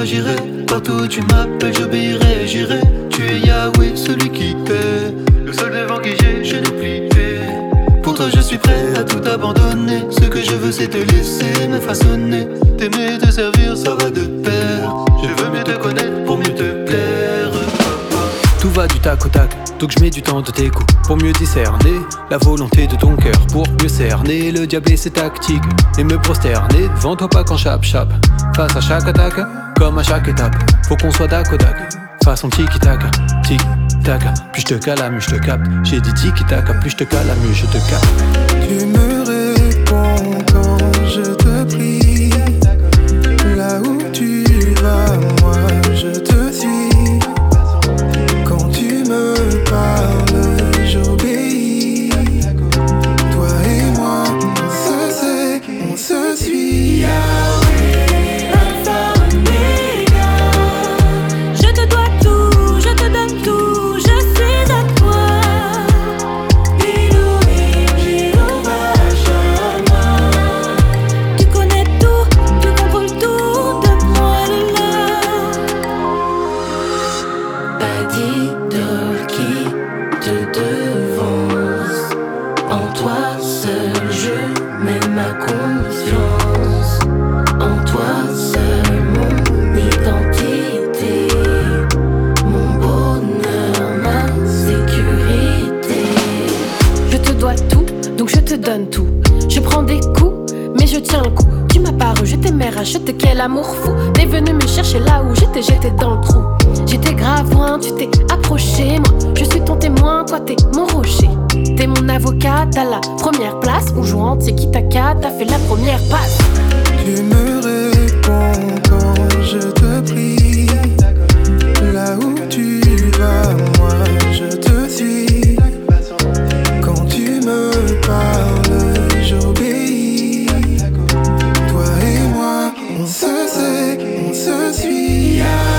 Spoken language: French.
j'agirai. Partout où tu m'appelles, j'obéirai, j'irai. Tu es Yahweh, celui qui t'aime. Le seul devant qui je n'ai plié. Pour toi je suis prêt à tout abandonner. Ce que je veux c'est te laisser me façonner. T'aimer, te servir, ça va de pair. Je veux mieux te connaître pour mieux te plaire. Tout va du tac au tac, donc je mets du temps de tes coups pour mieux discerner la volonté de ton cœur, pour mieux cerner le diable et ses tactiques, et me prosterner devant toi pas qu'en chape-chape. Face à chaque attaque, comme à chaque étape, faut qu'on soit tac au tac, façon tic-tac, tic-tac. Plus je te calame, je te capte. J'ai dit tic-tac, plus je te calame, je te capte. Tu me réponds quand je te prie. Là où tu vas, moi je te suis. Quand tu me parles, j'obéis. Toi et moi, on se sait, on se suit. Yahweh, Alpha, Omega. Je te dois tout, je te donne tout, je suis à toi. Elohim, Jéhovah, Shammah. Tu connais tout, tu contrôles tout de moi, là. Pas d'idole qui te devance. En toi seul je mets ma confiance. En toi seul mon identité, mon bonheur, ma sécurité. Je te dois tout, donc je te donne tout. Je prends des coups, mais je tiens le coup. Tu m'as paru, je t'aimais, racheté, quel amour fou. T'es venu me chercher là où j'étais dans le trou. J'étais grave loin, tu t'es approché. Moi, je suis ton témoin, toi t'es mon rocher. T'es mon avocat, t'as la première place. On joue entier, qui t'as fait la première passe. Tu me réponds quand je te prie. Là où tu vas, moi je te suis. Quand tu me parles, j'obéis. Toi et moi, on se sait, on se suit.